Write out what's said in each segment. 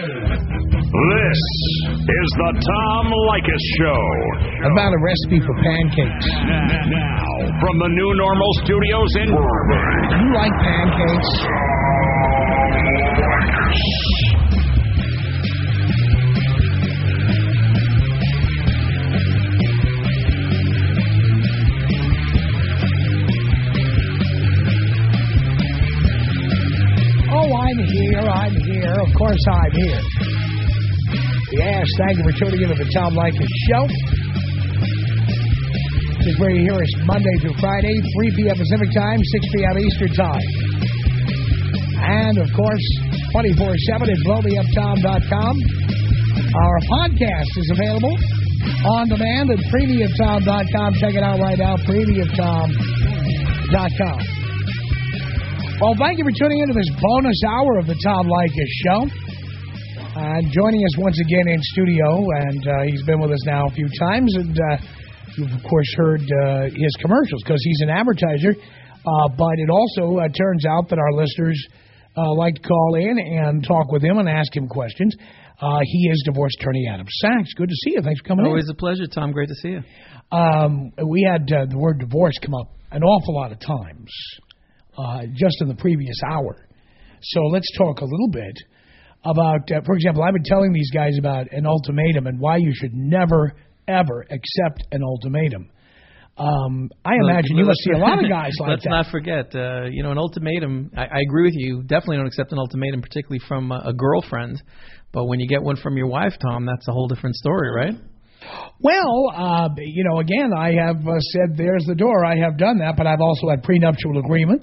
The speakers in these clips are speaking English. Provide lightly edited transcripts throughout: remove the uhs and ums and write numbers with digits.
This is the Tom Leykis Show. About a recipe for pancakes. Now, from the New Normal Studios in Burbank. Do you like pancakes? Oh, I'm here. Of course I'm here. Yes, thank you for tuning in to the Tom Leykis Show. This is where you hear us Monday through Friday, 3 p.m. Pacific Time, 6 p.m. Eastern Time. And, of course, 24/7 at blowmeuptom.com. Our podcast is available on demand at premiumtom.com. Check it out right now, premiumtom.com. Well, thank you for tuning into this bonus hour of the Tom Leykis Show. And joining us once again in studio, and he's been with us now a few times, and you've, of course, heard his commercials because he's an advertiser. But it also turns out that our listeners like to call in and talk with him and ask him questions. He is divorce attorney Adam Sachs. Good to see you. Thanks for coming in. Always a pleasure, Tom. Great to see you. We had the word divorce come up an awful lot of times just in the previous hour. So let's talk a little bit about, for example, I've been telling these guys about an ultimatum and why you should never, ever accept an ultimatum. I imagine you must see a lot of guys like let's that. Let's not forget, an ultimatum, I agree with you, definitely don't accept an ultimatum, particularly from a girlfriend. But when you get one from your wife, Tom, that's a whole different story, right? Well, again, I have said there's the door. I have done that, but I've also had prenuptial agreements.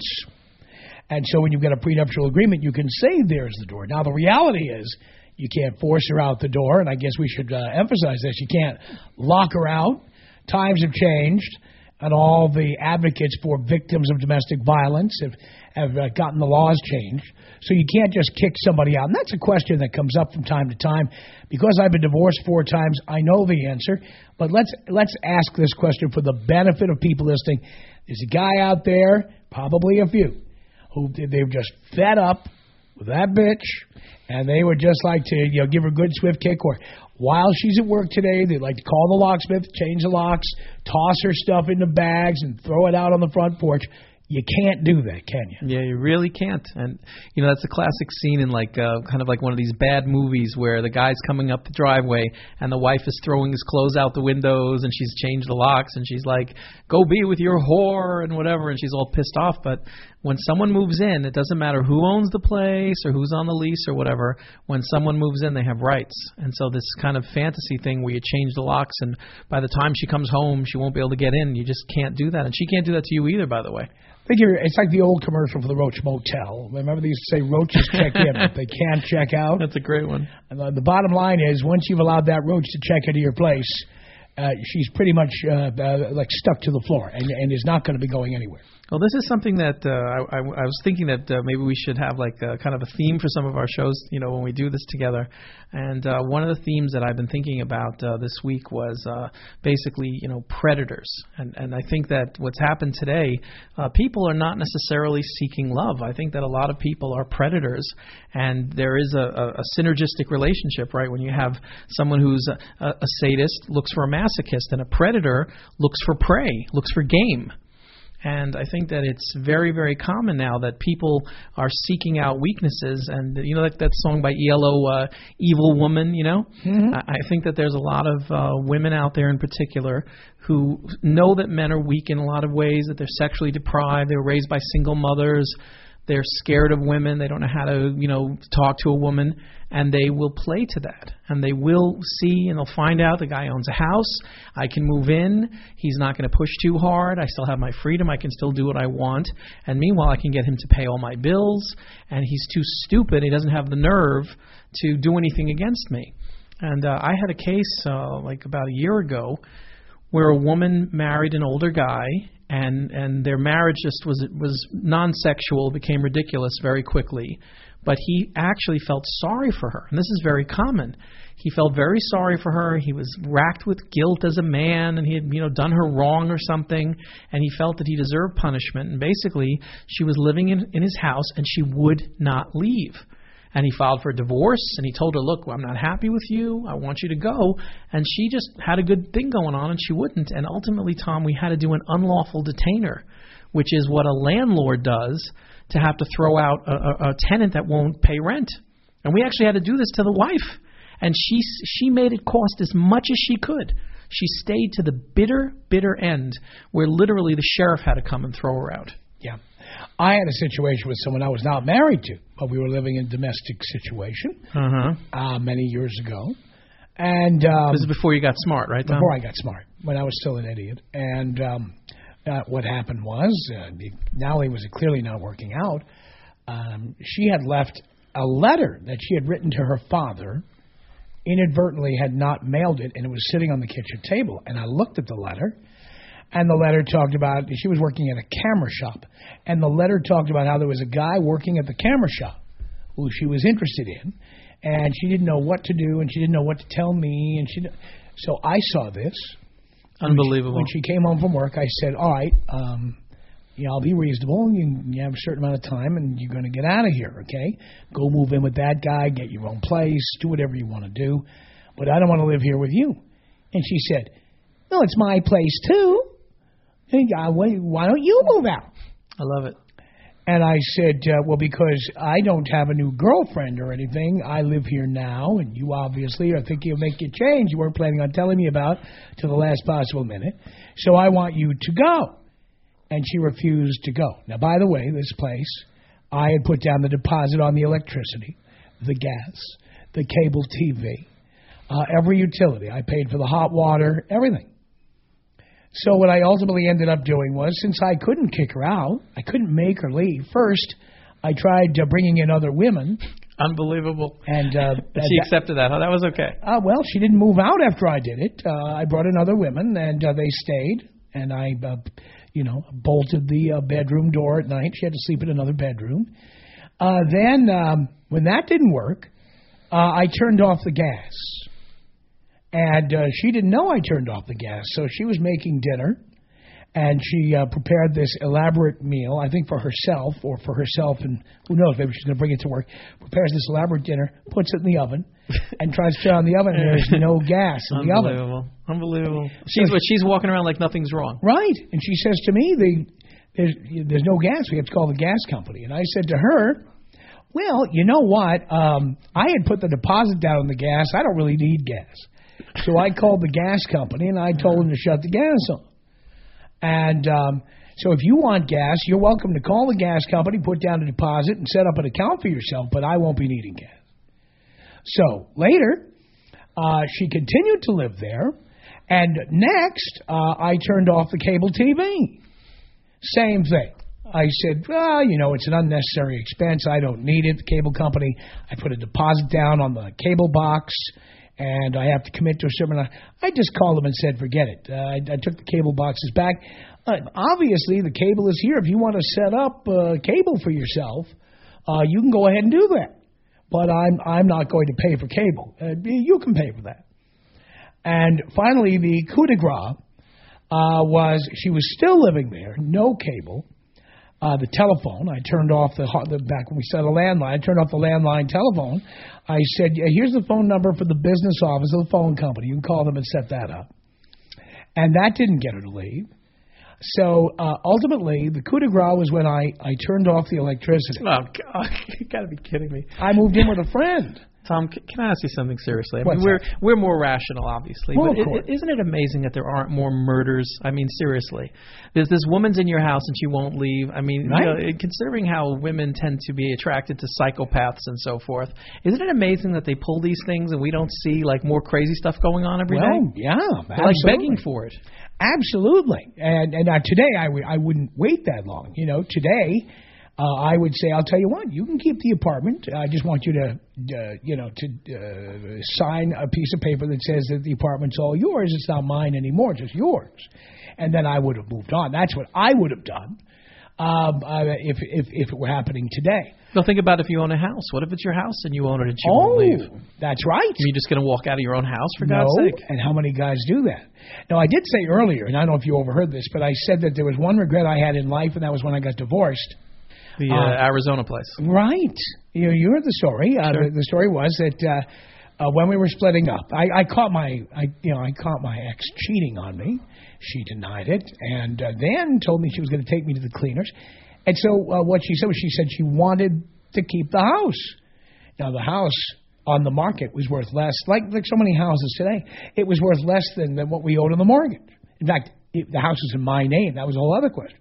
And so when you've got a prenuptial agreement, you can say there's the door. Now, the reality is you can't force her out the door, and I guess we should emphasize this. You can't lock her out. Times have changed, and all the advocates for victims of domestic violence have gotten the laws changed. So you can't just kick somebody out. And that's a question that comes up from time to time. Because I've been divorced 4 times, I know the answer. But let's ask this question for the benefit of people listening. There's a guy out there, probably a few, who they've just fed up with that bitch, and they would just like to give her a good swift kick, or while she's at work today, they'd like to call the locksmith, change the locks, toss her stuff into bags, and throw it out on the front porch. You can't do that, can you? Yeah, you really can't. And, that's a classic scene in kind of like one of these bad movies where the guy's coming up the driveway and the wife is throwing his clothes out the windows and she's changed the locks and she's like, go be with your whore and whatever, and she's all pissed off. But when someone moves in, it doesn't matter who owns the place or who's on the lease or whatever. When someone moves in, they have rights. And so this kind of fantasy thing where you change the locks and by the time she comes home, she won't be able to get in. You just can't do that. And she can't do that to you either, by the way. It's like the old commercial for the Roach Motel. Remember they used to say roaches check in, but they can't check out? That's a great one. And the bottom line is, once you've allowed that roach to check into your place, she's pretty much like stuck to the floor and is not going to be going anywhere. Well, this is something that I was thinking that maybe we should have like kind of a theme for some of our shows, when we do this together. And one of the themes that I've been thinking about this week was basically, predators. And I think that what's happened today, people are not necessarily seeking love. I think that a lot of people are predators, and there is a synergistic relationship, right? When you have someone who's a sadist looks for a masochist, and a predator looks for prey, looks for game. And I think that it's very, very common now that people are seeking out weaknesses. And, that song by ELO, Evil Woman, Mm-hmm. I think that there's a lot of women out there in particular who know that men are weak in a lot of ways, that they're sexually deprived, they were raised by single mothers, they're scared of women, they don't know how to, talk to a woman, and they will play to that. And they will see and they'll find out the guy owns a house, I can move in, he's not going to push too hard, I still have my freedom, I can still do what I want, and meanwhile I can get him to pay all my bills, and he's too stupid, he doesn't have the nerve to do anything against me. And I had a case like about a year ago where a woman married an older guy, and their marriage just was non-sexual, became ridiculous very quickly. But he actually felt sorry for her, and this is very common. He felt very sorry for her. He was racked with guilt as a man, and he had done her wrong or something, and he felt that he deserved punishment. And basically, she was living in his house, and she would not leave. and he filed for divorce, and he told her, look, I'm not happy with you. I want you to go. And she just had a good thing going on, and she wouldn't. And ultimately, Tom, we had to do an unlawful detainer, which is what a landlord does to have to throw out a tenant that won't pay rent. And we actually had to do this to the wife. And she made it cost as much as she could. She stayed to the bitter, bitter end where literally the sheriff had to come and throw her out. Yeah. I had a situation with someone I was not married to, but we were living in a domestic situation many years ago. And this is before you got smart, right, Tom? Before I got smart, when I was still an idiot. And what happened was, Natalie was clearly not working out. She had left a letter that she had written to her father, inadvertently had not mailed it, and it was sitting on the kitchen table. And I looked at the letter, and the letter talked about, she was working at a camera shop, and the letter talked about how there was a guy working at the camera shop who she was interested in, and she didn't know what to do, and she didn't know what to tell me, and so I saw this. Unbelievable. When she came home from work, I said, all right, I'll be reasonable. You have a certain amount of time, and you're going to get out of here, okay? Go move in with that guy, get your own place, do whatever you want to do, but I don't want to live here with you. And she said, no, it's my place, too. And why don't you move out? I love it. And I said, well, because I don't have a new girlfriend or anything. I live here now, and you obviously are thinking of making a change you weren't planning on telling me about to the last possible minute. So I want you to go. And she refused to go. Now, by the way, this place, I had put down the deposit on the electricity, the gas, the cable TV, every utility. I paid for the hot water, everything. So what I ultimately ended up doing was, since I couldn't kick her out, I couldn't make her leave. First, I tried bringing in other women. Unbelievable. And she accepted that. Huh? That was okay. Well, she didn't move out after I did it. I brought in other women, and they stayed. And I, bolted the bedroom door at night. She had to sleep in another bedroom. Then, when that didn't work, I turned off the gas. And she didn't know I turned off the gas, so she was making dinner, and she prepared this elaborate meal, I think for herself, and who knows, maybe she's going to bring it to work, prepares this elaborate dinner, puts it in the oven, and tries to turn on the oven, and there's no gas in the oven. Unbelievable. She's walking around like nothing's wrong. Right, and she says to me, there's no gas, we have to call the gas company. And I said to her, well, you know what, I had put the deposit down on the gas, I don't really need gas. So I called the gas company, and I told them to shut the gas on. And so if you want gas, you're welcome to call the gas company, put down a deposit, and set up an account for yourself, but I won't be needing gas. So later, she continued to live there, and next, I turned off the cable TV. Same thing. I said, it's an unnecessary expense. I don't need it. The cable company, I put a deposit down on the cable box, and I have to commit to a certain amount. I just called them and said, forget it. I took the cable boxes back. Obviously, the cable is here. If you want to set up cable for yourself, you can go ahead and do that. But I'm not going to pay for cable. You can pay for that. And finally, the coup de grace was she was still living there, no cable. The telephone, I turned off back when we set a landline, I turned off the landline telephone. I said, here's the phone number for the business office of the phone company. You can call them and set that up. And that didn't get her to leave. So ultimately, the coup de grace was when I turned off the electricity. Oh, God, you got to be kidding me. I moved in with a friend. Tom, can I ask you something seriously? I mean, we're more rational, obviously, well, but isn't it amazing that there aren't more murders? I mean, seriously, there's this woman's in your house and she won't leave. I mean, right? Considering how women tend to be attracted to psychopaths and so forth, isn't it amazing that they pull these things and we don't see like more crazy stuff going on every day? Yeah, they're like begging for it. Absolutely, and today I wouldn't wait that long. Today. I would say, I'll tell you what, you can keep the apartment. I just want you to sign a piece of paper that says that the apartment's all yours. It's not mine anymore, just yours. And then I would have moved on. That's what I would have done if it were happening today. Well, think about if you own a house. What if it's your house and you own it and you won't leave? That's right. You're just going to walk out of your own house, for God's sake? And how many guys do that? Now, I did say earlier, and I don't know if you overheard this, but I said that there was one regret I had in life, and that was when I got divorced. The Arizona place. Right. You heard the story. Sure. The story was that when we were splitting up, I caught my ex cheating on me. She denied it, and then told me she was going to take me to the cleaners. And so what she said she wanted to keep the house. Now the house on the market was worth less, like so many houses today. It was worth less than what we owed on the mortgage. In fact, the house is in my name. That was a whole other question.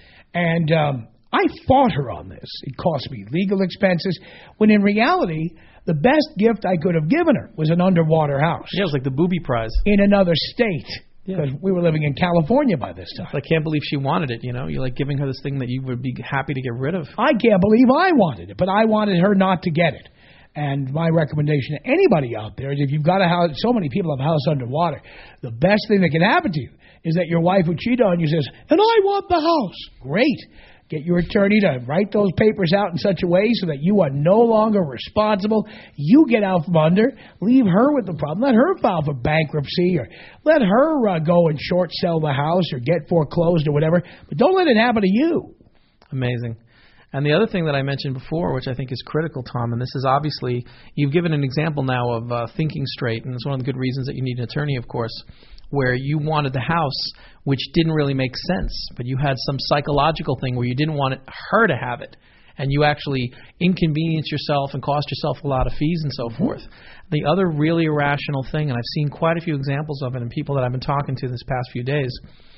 And I fought her on this. It cost me legal expenses, when in reality, the best gift I could have given her was an underwater house. Yeah, it was like the booby prize. In another state. Because we were living in California by this time. I can't believe she wanted it, You're like giving her this thing that you would be happy to get rid of. I can't believe I wanted it, but I wanted her not to get it. And my recommendation to anybody out there is if you've got a house, so many people have a house underwater, the best thing that can happen to you is that your wife who cheated on you says, and I want the house. Great. Get your attorney to write those papers out in such a way so that you are no longer responsible. You get out from under. Leave her with the problem. Let her file for bankruptcy, or let her go and short sell the house or get foreclosed or whatever. But don't let it happen to you. Amazing. And the other thing that I mentioned before, which I think is critical, Tom, and this is obviously, you've given an example now of thinking straight, and it's one of the good reasons that you need an attorney, of course, where you wanted the house, which didn't really make sense, but you had some psychological thing where you didn't want her to have it, and you actually inconvenienced yourself and cost yourself a lot of fees and so forth. The other really irrational thing, and I've seen quite a few examples of it in people that I've been talking to this past few days,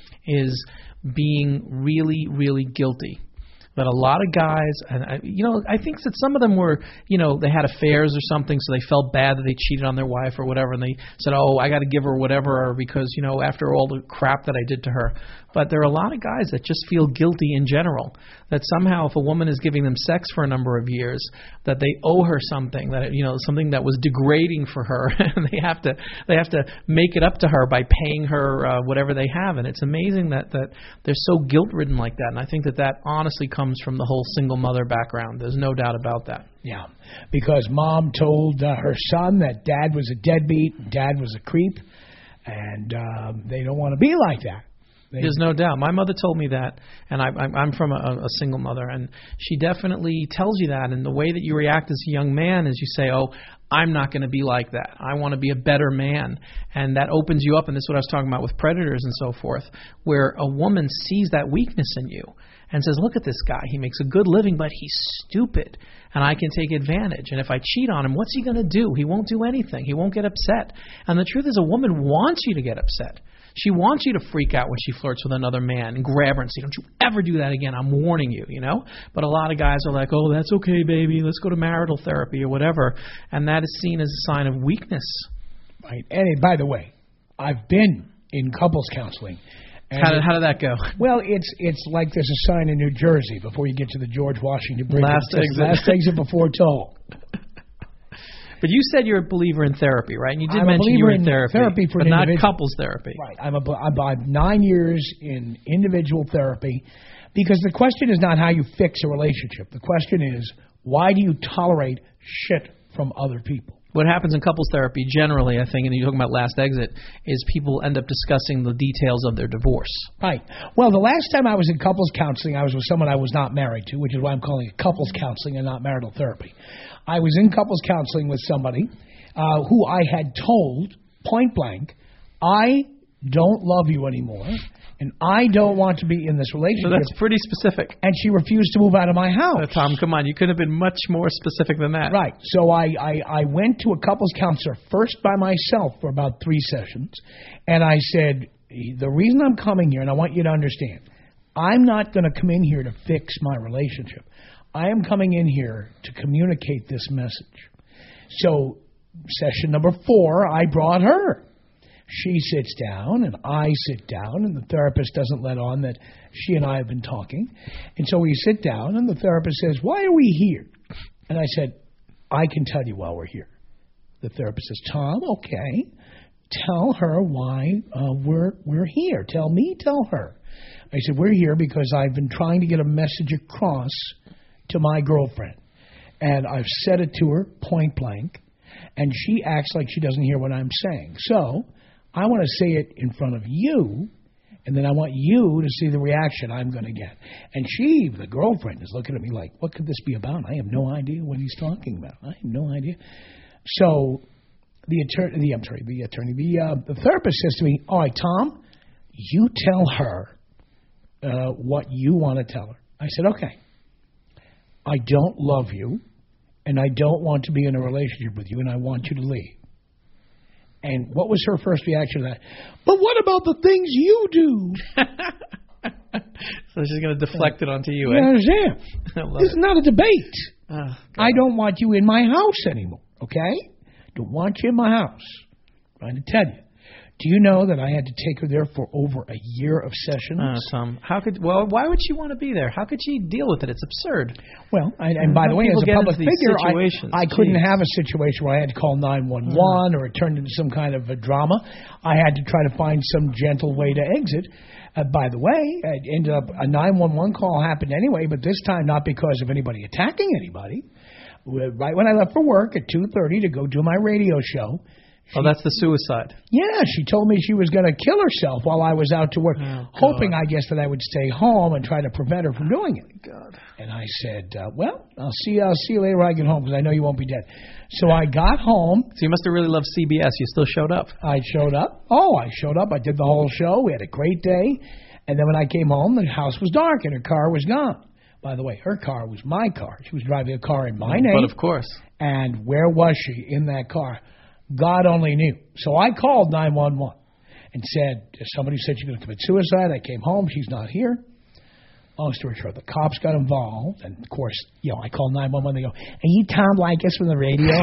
is being really, really guilty. That a lot of guys, and I think that some of them were, they had affairs or something, so they felt bad that they cheated on their wife or whatever, and they said, oh, I got to give her whatever because, after all the crap that I did to her. But there are a lot of guys that just feel guilty in general, that somehow if a woman is giving them sex for a number of years, that they owe her something, that something that was degrading for her, and they have to make it up to her by paying her whatever they have. And it's amazing that they're so guilt-ridden like that. And I think that honestly comes from the whole single mother background. There's no doubt about that. Yeah, because mom told her son that dad was a deadbeat and dad was a creep, and they don't want to be like that. There's no doubt. My mother told me that, and I'm from a single mother, and she definitely tells you that. And the way that you react as a young man is you say, oh, I'm not going to be like that. I want to be a better man. And that opens you up, and this is what I was talking about with predators and so forth, where a woman sees that weakness in you and says, look at this guy. He makes a good living, but he's stupid, and I can take advantage. And if I cheat on him, what's he going to do? He won't do anything. He won't get upset. And the truth is, a woman wants you to get upset. She wants you to freak out when she flirts with another man and grab her and say, don't you ever do that again. I'm warning you, But a lot of guys are like, oh, that's okay, baby. Let's go to marital therapy or whatever. And that is seen as a sign of weakness. Right. And by the way, I've been in couples counseling. How did that go? Well, it's like there's a sign in New Jersey before you get to the George Washington Bridge. Last exit before toll. But you said you're a believer in therapy, right? And you did I'm mention you were in therapy for but not couples therapy. Right. I'm 9 years in individual therapy, because the question is not how you fix a relationship. The question is, why do you tolerate shit from other people? What happens in couples therapy generally, I think, and you're talking about Last Exit, is people end up discussing the details of their divorce. Right. Well, the last time I was in couples counseling, I was with someone I was not married to, which is why I'm calling it couples counseling and not marital therapy. I was in couples counseling with somebody who I had told, point blank, I don't love you anymore, and I don't want to be in this relationship. So that's pretty specific. And she refused to move out of my house. Tom, come on. You could have been much more specific than that. Right. So I went to a couples counselor first by myself for about 3 sessions, and I said, the reason I'm coming here, and I want you to understand, I'm not going to come in here to fix my relationship. I am coming in here to communicate this message. So session number 4, I brought her. She sits down, and I sit down, and the therapist doesn't let on that she and I have been talking. And so we sit down, and the therapist says, why are we here? And I said, I can tell you why we're here. The therapist says, Tom, okay, tell her why we're here. Tell me, tell her. I said, we're here because I've been trying to get a message across to my girlfriend. And I've said it to her point blank, and she acts like she doesn't hear what I'm saying. So I want to say it in front of you And then I want you to see the reaction I'm going to get. And she, the girlfriend, is looking at me like, what could this be about? I have no idea what he's talking about. I have no idea. So the therapist says to me, all right, Tom, you tell her what you want to tell her. I said, okay. I don't love you, and I don't want to be in a relationship with you, and I want you to leave. And what was her first reaction to that? But what about the things you do? So she's going to deflect it onto you, You understand? This is not a debate. Oh, I don't want you in my house anymore, okay? Don't want you in my house. I'm trying to tell you. Do you know that I had to take her there for over a year of sessions? Tom, why would she want to be there? How could she deal with it? It's absurd. Well, and by the way, as a public figure, I couldn't have a situation where I had to call 911 or it turned into some kind of a drama. I had to try to find some gentle way to exit. By the way, it ended up a 911 call happened anyway, but this time not because of anybody attacking anybody. Right when I left for work at 2:30 to go do my radio show. That's the suicide. Yeah, she told me she was going to kill herself while I was out to work, hoping, I guess, that I would stay home and try to prevent her from doing it. God. And I said, well, I'll see you later when I get home because I know you won't be dead. So I got home. So you must have really loved CBS. You still showed up. I showed up. I showed up. I did the whole show. We had a great day. And then when I came home, the house was dark and her car was gone. By the way, her car was my car. She was driving a car in my name. But of course. And where was she in that car? God only knew. So I called 911 and said, somebody said she's going to commit suicide. I came home. She's not here. Long story short, the cops got involved. And, of course, I called 911. They go, are you Tom Leykis from the radio?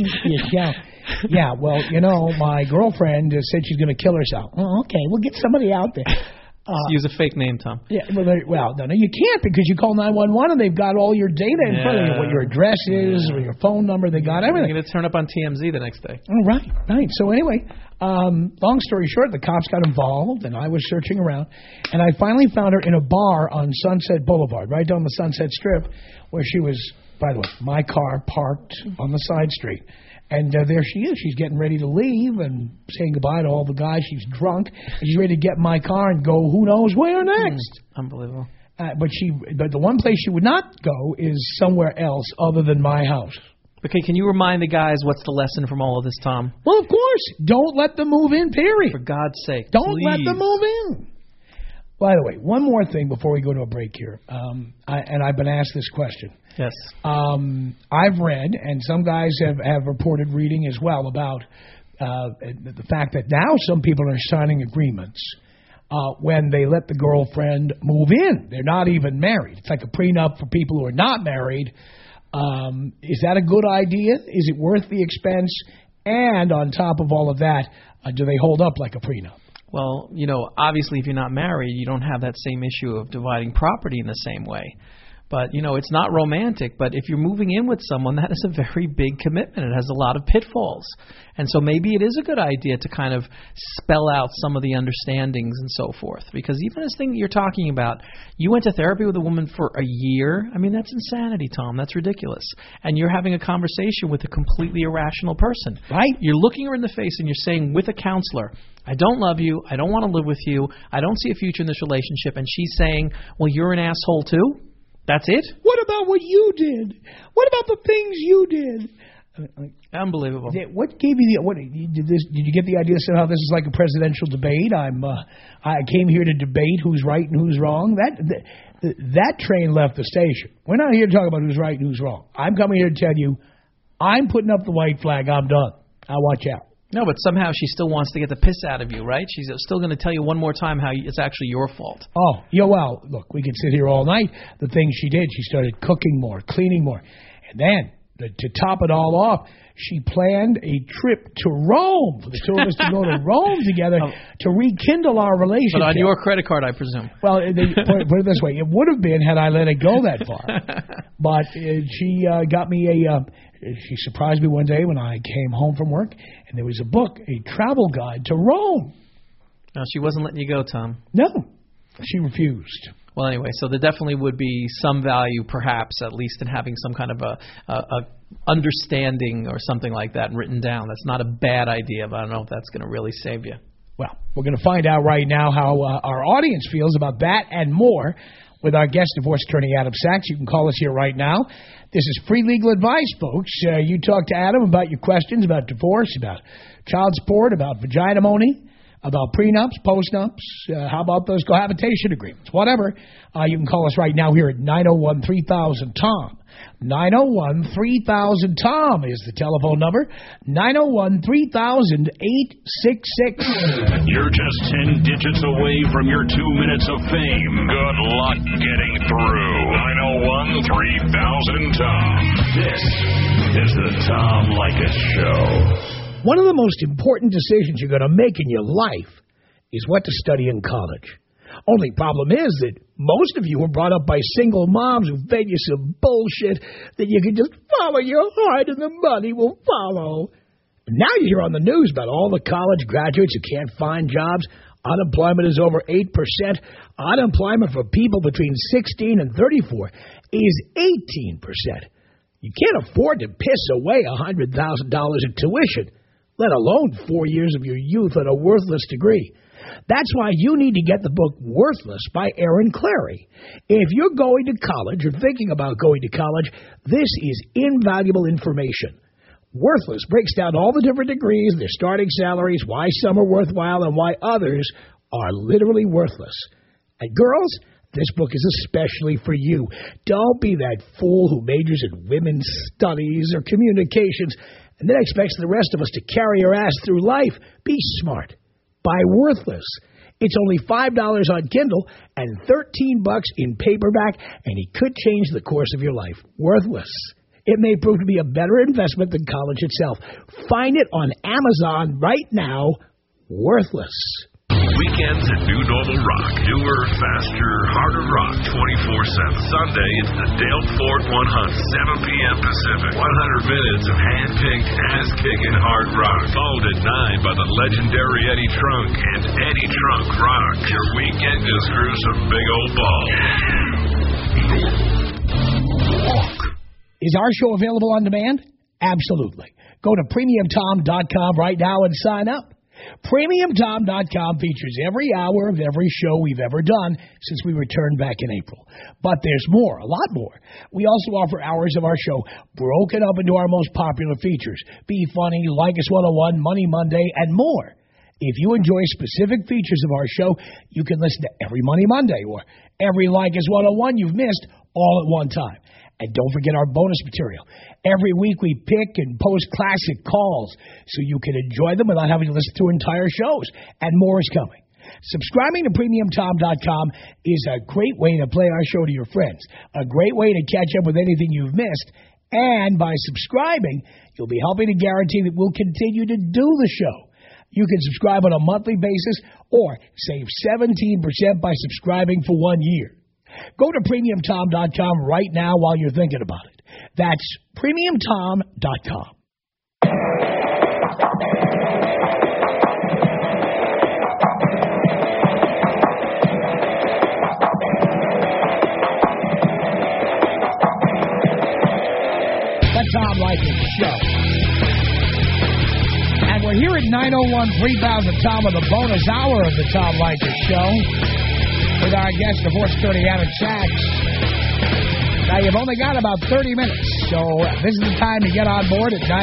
Yeah, well, my girlfriend said she's going to kill herself. Oh, okay, we'll get somebody out there. Use a fake name, Tom. Yeah, well, no, you can't because you call 911 and they've got all your data in front of you, what your address is or your phone number. They got everything. You're going to turn up on TMZ the next day. Oh, right. So anyway, long story short, the cops got involved and I was searching around and I finally found her in a bar on Sunset Boulevard, right down the Sunset Strip, where she was, by the way, my car parked on the side street. And there she is. She's getting ready to leave and saying goodbye to all the guys. She's drunk. And she's ready to get in my car and go who knows where next. Unbelievable. But the one place she would not go is somewhere else other than my house. Okay, can you remind the guys what's the lesson from all of this, Tom? Well, of course. Don't let them move in, period. For God's sake, Don't let them move in. By the way, one more thing before we go to a break here. I've been asked this question. Yes. I've read, and some guys have reported reading as well, about the fact that now some people are signing agreements when they let the girlfriend move in. They're not even married. It's like a prenup for people who are not married. Is that a good idea? Is it worth the expense? And on top of all of that, do they hold up like a prenup? Well, obviously if you're not married, you don't have that same issue of dividing property in the same way. But, it's not romantic. But if you're moving in with someone, that is a very big commitment. It has a lot of pitfalls. And so maybe it is a good idea to kind of spell out some of the understandings and so forth. Because even this thing that you're talking about, you went to therapy with a woman for a year. I mean, that's insanity, Tom. That's ridiculous. And you're having a conversation with a completely irrational person. Right. You're looking her in the face and you're saying with a counselor, I don't love you. I don't want to live with you. I don't see a future in this relationship. And she's saying, well, you're an asshole too? That's it? What about what you did? What about the things you did? Unbelievable. What gave you did you get the idea somehow this is like a presidential debate? I came here to debate who's right and who's wrong. That train left the station. We're not here to talk about who's right and who's wrong. I'm coming here to tell you, I'm putting up the white flag. I'm done. I'll watch out. No, but somehow she still wants to get the piss out of you, right? She's still going to tell you one more time how it's actually your fault. Oh, well, look, we could sit here all night. The things she did, she started cooking more, cleaning more. And then, to top it all off, she planned a trip to Rome for the two of us to go to Rome together to rekindle our relationship. But on your credit card, I presume. Well, put it this way. It would have been had I let it go that far. But she got me she surprised me one day when I came home from work, and there was a book, a travel guide to Rome. No, she wasn't letting you go, Tom. No, she refused. Well, anyway, so there definitely would be some value, perhaps, at least in having some kind of a understanding or something like that written down. That's not a bad idea, but I don't know if that's going to really save you. Well, we're going to find out right now how our audience feels about that and more with our guest divorce attorney, Adam Sachs. You can call us here right now. This is free legal advice, folks. You talk to Adam about your questions about divorce, about child support, about vagina-money, about prenups, postnups, how about those cohabitation agreements, whatever. You can call us right now here at 901-3000-TOM. 901-3000-TOM is the telephone number. 901-3000-866. You're just 10 digits away from your 2 minutes of fame. Good luck getting through. 901-3000-TOM. This is the Tom Leykis Show. One of the most important decisions you're going to make in your life is what to study in college. Only problem is that most of you were brought up by single moms who fed you some bullshit that you can just follow your heart and the money will follow. Now you hear on the news about all the college graduates who can't find jobs. Unemployment is over 8%. Unemployment for people between 16 and 34 is 18%. You can't afford to piss away $100,000 in tuition, let alone 4 years of your youth on a worthless degree. That's why you need to get the book Worthless by Aaron Clarey. If you're going to college or thinking about going to college, this is invaluable information. Worthless breaks down all the different degrees, their starting salaries, why some are worthwhile, and why others are literally worthless. And girls, this book is especially for you. Don't be that fool who majors in women's studies or communications and then expects the rest of us to carry your ass through life. Be smart. Buy Worthless. It's only $5 on Kindle and $13 in paperback, and it could change the course of your life. Worthless. It may prove to be a better investment than college itself. Find it on Amazon right now. Worthless. Weekends at New Normal Rock. Newer, faster, harder rock 24/7. Sunday, it's the Dale Ford 100, 7 p.m. Pacific. 100 minutes of hand-picked, ass-kicking hard rock. Followed at 9 by the legendary Eddie Trunk and Eddie Trunk Rock. Your weekend to screw some big old balls. Rock. Is our show available on demand? Absolutely. Go to PremiumTom.com right now and sign up. PremiumTom.com features every hour of every show we've ever done since we returned back in April. But there's more, a lot more. We also offer hours of our show broken up into our most popular features. Be Funny, Leykis 101, Money Monday, and more. If you enjoy specific features of our show, you can listen to every Money Monday or every Leykis 101 you've missed all at one time. And don't forget our bonus material. Every week we pick and post classic calls so you can enjoy them without having to listen to entire shows. And more is coming. Subscribing to PremiumTom.com is a great way to play our show to your friends, a great way to catch up with anything you've missed. And by subscribing, you'll be helping to guarantee that we'll continue to do the show. You can subscribe on a monthly basis or save 17% by subscribing for 1 year. Go to PremiumTom.com right now while you're thinking about it. That's PremiumTom.com. The Tom Leykis Show. And we're here at 901-3000-TOM on the bonus hour of the Tom Leykis Show with our guest, divorce attorney Adam Sachs. Now, you've only got about 30 minutes, so this is the time to get on board at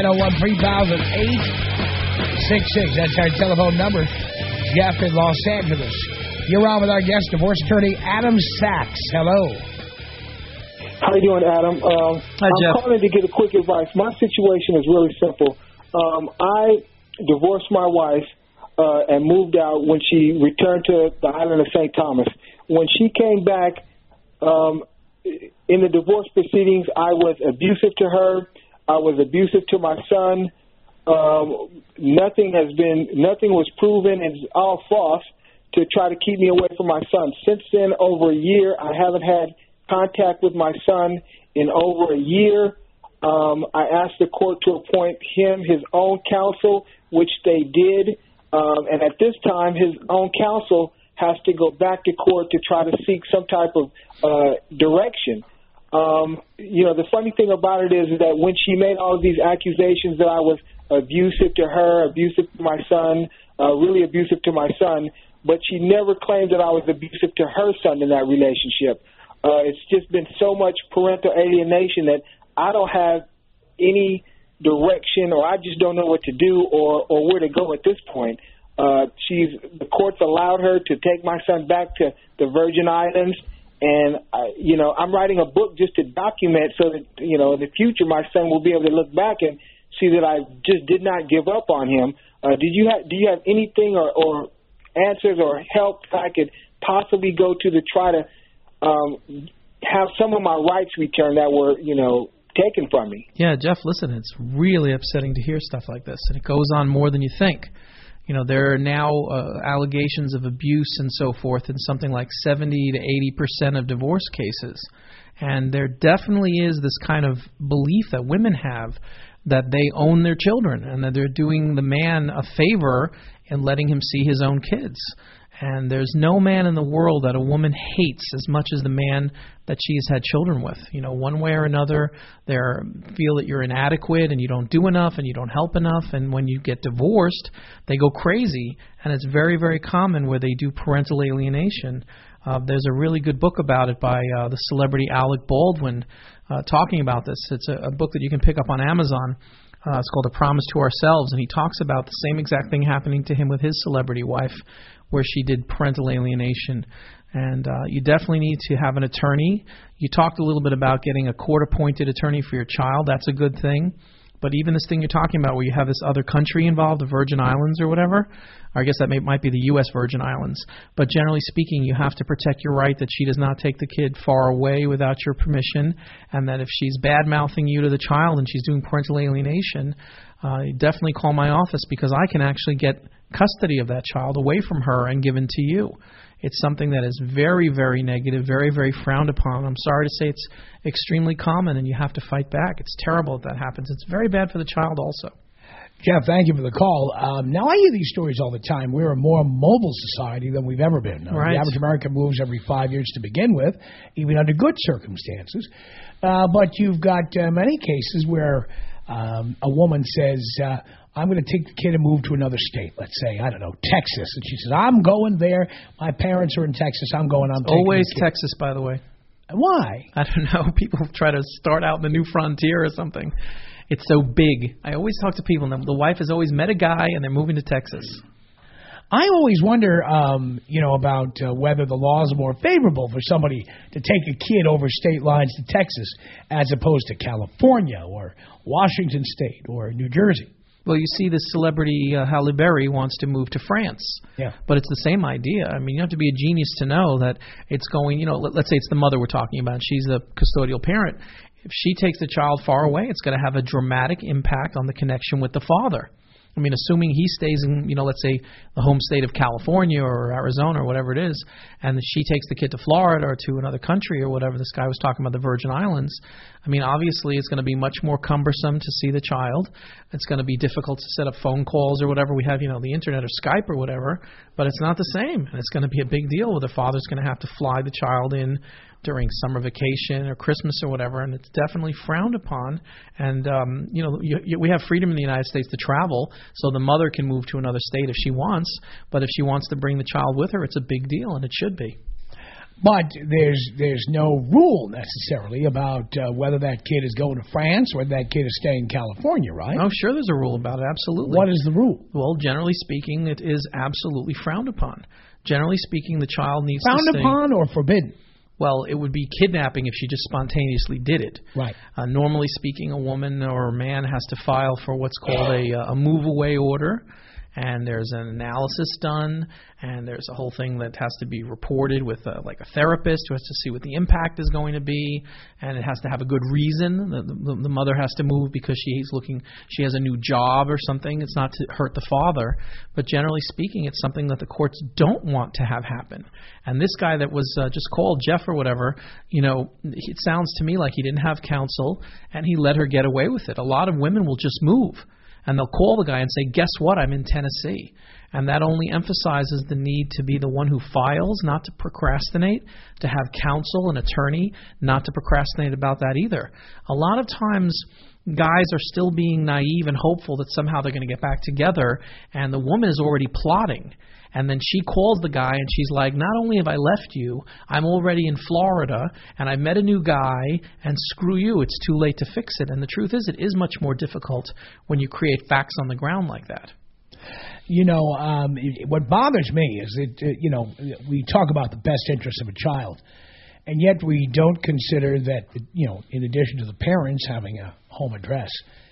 901-3000-866. That's our telephone number. Jeff in Los Angeles. You're on with our guest, divorce attorney Adam Sachs. Hello. How you doing, Adam? Hi, Jeff. I'm calling to get a quick advice. My situation is really simple. I divorced my wife and moved out when she returned to the island of St. Thomas. When she came back in the divorce proceedings, I was abusive to her. I was abusive to my son. Nothing was proven. It's all false to try to keep me away from my son. Since then, over a year, I haven't had contact with my son in over a year. I asked the court to appoint him his own counsel, which they did. And at this time, his own counsel has to go back to court to try to seek some type of direction. The funny thing about it is that when she made all of these accusations that I was abusive to her, abusive to my son, really abusive to my son, but she never claimed that I was abusive to her son in that relationship. It's just been so much parental alienation that I don't have any direction, or I just don't know what to do or where to go at this point. The courts allowed her to take my son back to the Virgin Islands, and I'm writing a book just to document so that in the future my son will be able to look back and see that I just did not give up on him. Do you have anything or answers or help that I could possibly go to try to have some of my rights returned that were taken from me? Yeah, Jeff, listen, it's really upsetting to hear stuff like this, and it goes on more than you think. There are now allegations of abuse and so forth in something like 70 to 80% of divorce cases. And there definitely is this kind of belief that women have that they own their children and that they're doing the man a favor in letting him see his own kids. And there's no man in the world that a woman hates as much as the man that she has had children with. One way or another, they feel that you're inadequate and you don't do enough and you don't help enough. And when you get divorced, they go crazy. And it's very, very common where they do parental alienation. There's a really good book about it by the celebrity Alec Baldwin talking about this. It's a book that you can pick up on Amazon. It's called A Promise to Ourselves, and he talks about the same exact thing happening to him with his celebrity wife, where she did parental alienation. And you definitely need to have an attorney. You talked a little bit about getting a court-appointed attorney for your child. That's a good thing. But even this thing you're talking about where you have this other country involved, the Virgin Islands or whatever, or I guess that might be the U.S. Virgin Islands. But generally speaking, you have to protect your right that she does not take the kid far away without your permission, and that if she's bad-mouthing you to the child and she's doing parental alienation, definitely call my office because I can actually get custody of that child away from her and given to you. It's something that is very, very negative, very, very frowned upon. I'm sorry to say it's extremely common, and you have to fight back. It's terrible if that happens. It's very bad for the child also. Jeff, thank you for the call. Now, I hear these stories all the time. We're a more mobile society than we've ever been. Right. The average American moves every 5 years to begin with, even under good circumstances. But you've got many cases where a woman says, I'm going to take the kid and move to another state, let's say, I don't know, Texas. And she says, I'm going there. My parents are in Texas. I'm going. I'm taking always the kid. Texas, by the way. Why? I don't know. People try to start out in the new frontier or something. It's so big. I always talk to people, and the wife has always met a guy, and they're moving to Texas. I always wonder, about whether the laws are more favorable for somebody to take a kid over state lines to Texas as opposed to California or Washington State or New Jersey. Well, you see this celebrity, Halle Berry, wants to move to France. Yeah. But it's the same idea. I mean, you have to be a genius to know that it's going, let's say it's the mother we're talking about. She's the custodial parent. If she takes the child far away, it's going to have a dramatic impact on the connection with the father. I mean, assuming he stays in, let's say the home state of California or Arizona or whatever it is, and she takes the kid to Florida or to another country or whatever, this guy was talking about the Virgin Islands, I mean, obviously it's going to be much more cumbersome to see the child. It's going to be difficult to set up phone calls or whatever. We have, the internet or Skype or whatever, but it's not the same. And it's going to be a big deal where the father's going to have to fly the child in during summer vacation or Christmas or whatever, and it's definitely frowned upon. And, we have freedom in the United States to travel, so the mother can move to another state if she wants, but if she wants to bring the child with her, it's a big deal, and it should be. But there's no rule necessarily about whether that kid is going to France or that kid is staying in California, right? Oh, sure there's a rule about it, absolutely. What is the rule? Well, generally speaking, it is absolutely frowned upon. Generally speaking, the child needs to stay... Frowned upon or forbidden? Well, it would be kidnapping if she just spontaneously did it. Right. Normally speaking, a woman or a man has to file for what's called a move-away order, and there's an analysis done, and there's a whole thing that has to be reported with a therapist who has to see what the impact is going to be, and it has to have a good reason. The mother has to move because she has a new job or something. It's not to hurt the father, but generally speaking, it's something that the courts don't want to have happen. And this guy that was just called, Jeff or whatever, it sounds to me like he didn't have counsel, and he let her get away with it. A lot of women will just move. And they'll call the guy and say, guess what, I'm in Tennessee. And that only emphasizes the need to be the one who files, not to procrastinate, to have counsel, an attorney, not to procrastinate about that either. A lot of times guys are still being naive and hopeful that somehow they're going to get back together, and the woman is already plotting. And then she calls the guy, and she's like, not only have I left you, I'm already in Florida, and I met a new guy, and screw you, it's too late to fix it. And the truth is, it is much more difficult when you create facts on the ground like that. You know, what bothers me is that, we talk about the best interest of a child, and yet we don't consider that, in addition to the parents having a home address,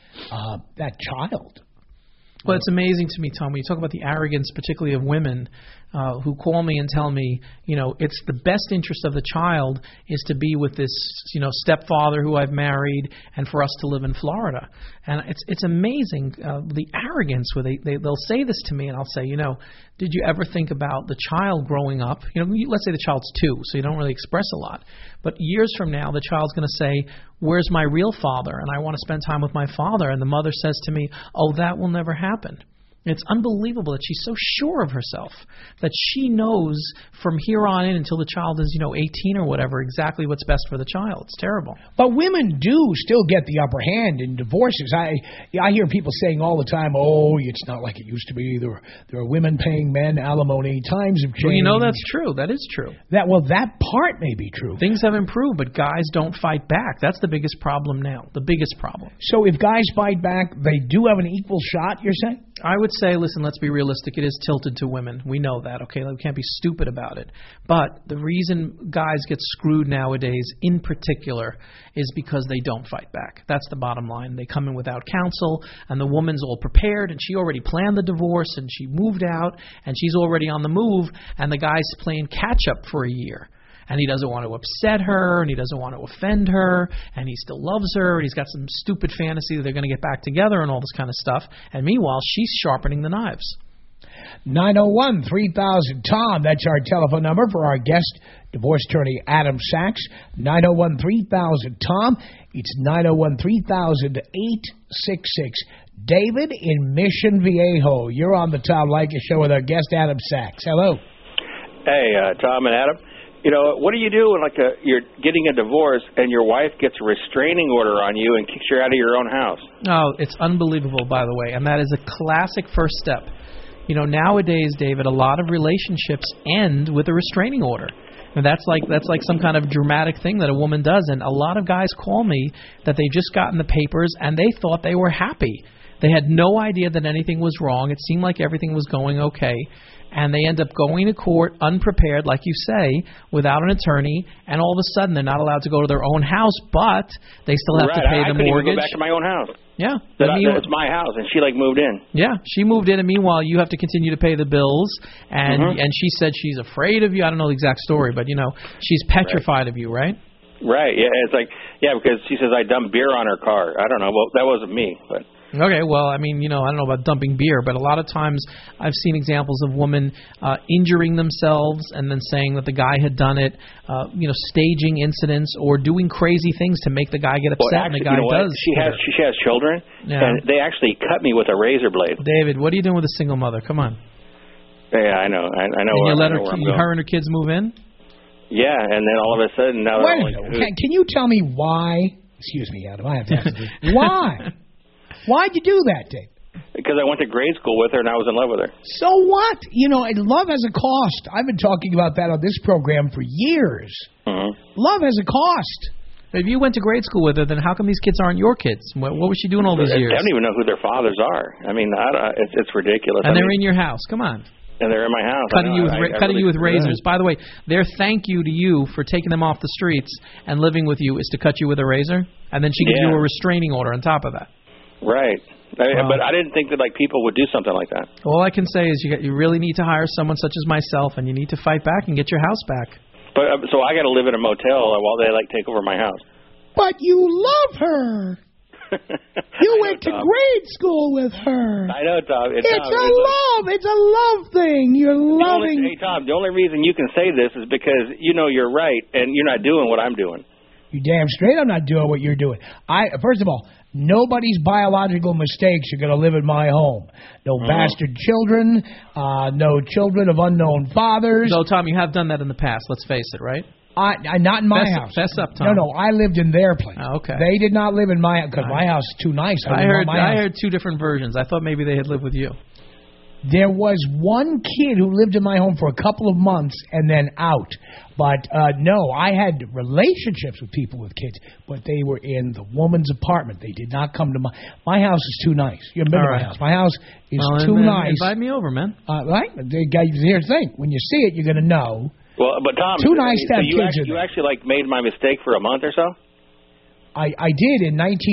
that child. Well, it's amazing to me, Tom, when you talk about the arrogance, particularly of women who call me and tell me, it's the best interest of the child is to be with this, stepfather who I've married and for us to live in Florida. And it's amazing, the arrogance where they'll say this to me, and I'll say, did you ever think about the child growing up? Let's say the child's 2, so you don't really express a lot. But years from now, the child's going to say, where's my real father? And I want to spend time with my father. And the mother says to me, oh, that will never happen. It's unbelievable that she's so sure of herself that she knows from here on in until the child is, 18 or whatever, exactly what's best for the child. It's terrible. But women do still get the upper hand in divorces. I hear people saying all the time, oh, it's not like it used to be. There are women paying men alimony. Times have changed. Well, that's true. That is true. That part may be true. Things have improved, but guys don't fight back. That's the biggest problem now, the biggest problem. So if guys fight back, they do have an equal shot, you're saying? I would say, listen, let's be realistic. It is tilted to women. We know that, okay? We can't be stupid about it. But the reason guys get screwed nowadays, in particular, is because they don't fight back. That's the bottom line. They come in without counsel, and the woman's all prepared, and she already planned the divorce, and she moved out, and she's already on the move, and the guy's playing catch-up for a year. And he doesn't want to upset her, and he doesn't want to offend her, and he still loves her, and he's got some stupid fantasy that they're going to get back together and all this kind of stuff. And meanwhile, she's sharpening the knives. 901-3000-TOM, that's our telephone number for our guest, divorce attorney Adam Sachs. 901-3000-TOM. It's 901-3000-866. David in Mission Viejo. You're on the Tom Leykis Show with our guest, Adam Sachs. Hello. Hey, Tom and Adam. What do you do when you're getting a divorce and your wife gets a restraining order on you and kicks you out of your own house? Oh, it's unbelievable, by the way, and that is a classic first step. Nowadays, David, a lot of relationships end with a restraining order. And that's like some kind of dramatic thing that a woman does. And a lot of guys call me that they've just gotten the papers and they thought they were happy. They had no idea that anything was wrong. It seemed like everything was going okay. And they end up going to court unprepared, like you say, without an attorney, and all of a sudden they're not allowed to go to their own house, but they still have to pay the mortgage. I couldn't even go back to my own house. Yeah. It's my house, and she moved in. Yeah, she moved in, and meanwhile you have to continue to pay the bills, and she said she's afraid of you. I don't know the exact story, but, she's petrified of you, right? Right, yeah, because she says I dumped beer on her car. I don't know, well, that wasn't me, but... Okay, well, I don't know about dumping beer, but a lot of times I've seen examples of women injuring themselves and then saying that the guy had done it, staging incidents or doing crazy things to make the guy get upset, and the guy does. She has children, and they actually cut me with a razor blade. David, what are you doing with a single mother? Come on. Yeah, I know. I know. And you let her and her kids move in? Yeah, and then all of a sudden now they're only... Can you tell me why? Excuse me, Adam. I have to ask you. Why? Why'd you do that, Dave? Because I went to grade school with her and I was in love with her. So what? Love has a cost. I've been talking about that on this program for years. Mm-hmm. Love has a cost. If you went to grade school with her, then how come these kids aren't your kids? What was she doing all these years? I don't even know who their fathers are. It's ridiculous. And they're in your house. Come on. And they're in my house. Cutting you with razors. By the way, their thank you to you for taking them off the streets and living with you is to cut you with a razor, and then she gives you a restraining order on top of that. Right. But I didn't think that people would do something like that. All I can say is you really need to hire someone such as myself, and you need to fight back and get your house back. But so I got to live in a motel while they take over my house. But you love her. You went to grade school with her. I know, Tom. It's a love thing. You're loving. Hey, Tom, the only reason you can say this is because you're right, and you're not doing what I'm doing. You damn straight I'm not doing what you're doing. First of all, nobody's biological mistakes are going to live in my home. No bastard children, no children of unknown fathers. So, Tom, you have done that in the past, let's face it, right? Not in my house. Fess up, Tom. No, I lived in their place. Oh, okay. They did not live in my house, because my house is too nice. I heard two different versions. I thought maybe they had lived with you. There was one kid who lived in my home for a couple of months and then out. But, no, I had relationships with people with kids, but they were in the woman's apartment. They did not come to my house is too nice. You haven't been to my house. My house is too nice. Invite me over, man. Right? Here's the thing. When you see it, you're going to know. Well, but Tom, too nice to have kids you actually made my mistake for a month or so? I did in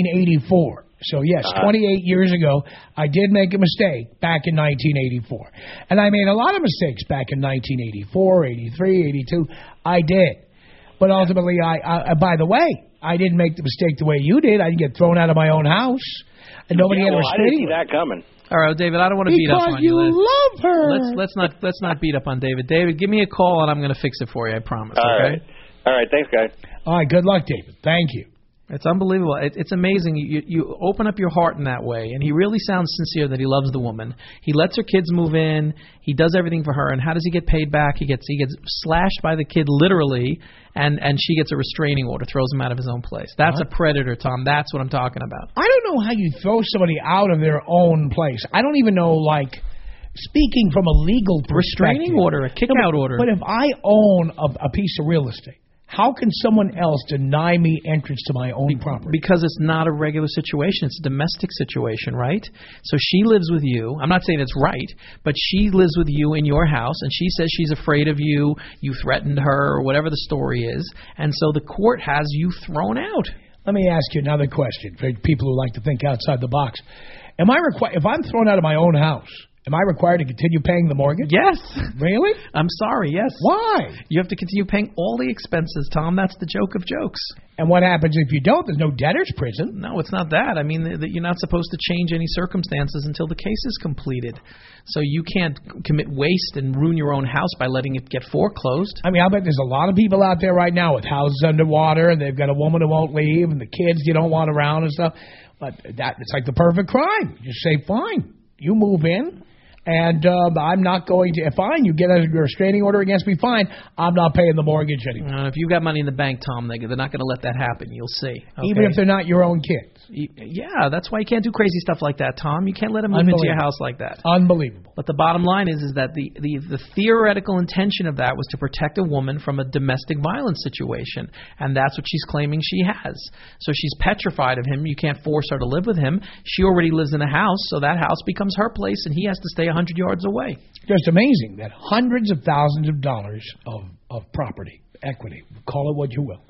1984. So, yes, 28 years ago, I did make a mistake back in 1984. And I made a lot of mistakes back in 1984, 83, 82. I did. But ultimately, by the way, I didn't make the mistake the way you did. I didn't get thrown out of my own house. And nobody had a restraining. I didn't see that coming. All right, David, I don't want to beat up on you. Because you love her. Let's not beat up on David. David, give me a call, and I'm going to fix it for you, I promise, okay? All right, thanks, guys. All right, good luck, David. Thank you. It's unbelievable. It's amazing. You open up your heart in that way, and he really sounds sincere that he loves the woman. He lets her kids move in. He does everything for her. And how does he get paid back? He gets slashed by the kid literally, and she gets a restraining order, throws him out of his own place. That's a predator, Tom. That's what I'm talking about. I don't know how you throw somebody out of their own place. I don't even know, speaking from a legal perspective. Restraining order, a kick-out order. But if I own a piece of real estate, how can someone else deny me entrance to my own property? Because it's not a regular situation. It's a domestic situation, right? So she lives with you. I'm not saying it's right, but she lives with you in your house, and she says she's afraid of you. You threatened her, or whatever the story is. And so the court has you thrown out. Let me ask you another question for people who like to think outside the box. Am I if I'm thrown out of my own house, am I required to continue paying the mortgage? Yes. Really? I'm sorry, yes. Why? You have to continue paying all the expenses, Tom. That's the joke of jokes. And what happens if you don't? There's no debtor's prison. No, it's not that. I mean, you're not supposed to change any circumstances until the case is completed. So you can't commit waste and ruin your own house by letting it get foreclosed. I mean, I bet there's a lot of people out there right now with houses underwater, and they've got a woman who won't leave, and the kids you don't want around and stuff. But it's like the perfect crime. You just say, fine, you move in. And I'm not going to, fine, you get a restraining order against me, fine, I'm not paying the mortgage anymore. If you've got money in the bank, Tom, they're not going to let that happen. You'll see. Okay? Even if they're not your own kids. Yeah, that's why you can't do crazy stuff like that, Tom. You can't let them move into your house like that. Unbelievable. But the bottom line is that the theoretical intention of that was to protect a woman from a domestic violence situation. And that's what she's claiming she has. So she's petrified of him. You can't force her to live with him. She already lives in a house, so that house becomes her place, and he has to stay 100 yards away. Just amazing that hundreds of thousands of dollars of property, equity, call it what you will,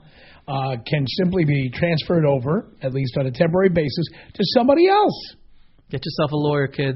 can simply be transferred over, at least on a temporary basis, to somebody else. Get yourself a lawyer, kids.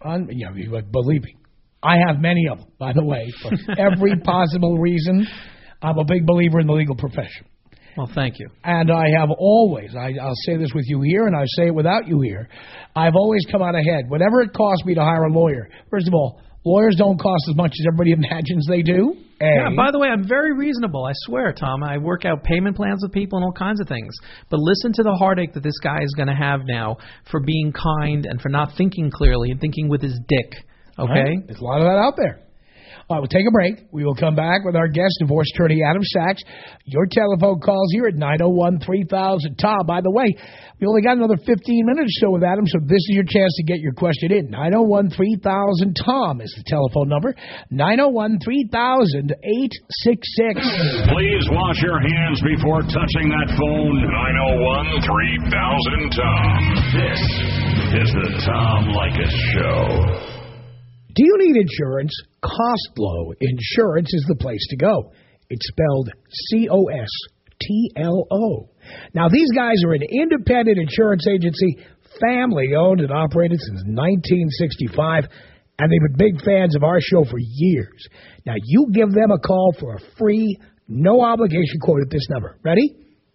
Believe me, I have many of them, by the way, for every possible reason. I'm a big believer in the legal profession. Well, thank you. And I have always, I'll say this with you here, and I say it without you here, I've always come out ahead. Whatever it costs me to hire a lawyer, first of all, lawyers don't cost as much as everybody imagines they do. Yeah, by the way, I'm very reasonable, I swear, Tom. I work out payment plans with people and all kinds of things. But listen to the heartache that this guy is going to have now for being kind and for not thinking clearly and thinking with his dick. Okay? Right. There's a lot of that out there. All right, we'll take a break. We will come back with our guest, divorce attorney Adam Sachs. Your telephone calls here at 901-3000. Tom, by the way, we only got another 15 minutes or so with Adam, so this is your chance to get your question in. 901-3000-TOM is the telephone number. 901-3000-866. Please wash your hands before touching that phone. 901-3000-TOM. This is the Tom Leykis Show. Do you need insurance? Costlow Insurance is the place to go. It's spelled C-O-S-T-L-O. Now, these guys are an independent insurance agency, family-owned and operated since 1965, and they've been big fans of our show for years. Now, you give them a call for a free, no-obligation quote at this number. Ready?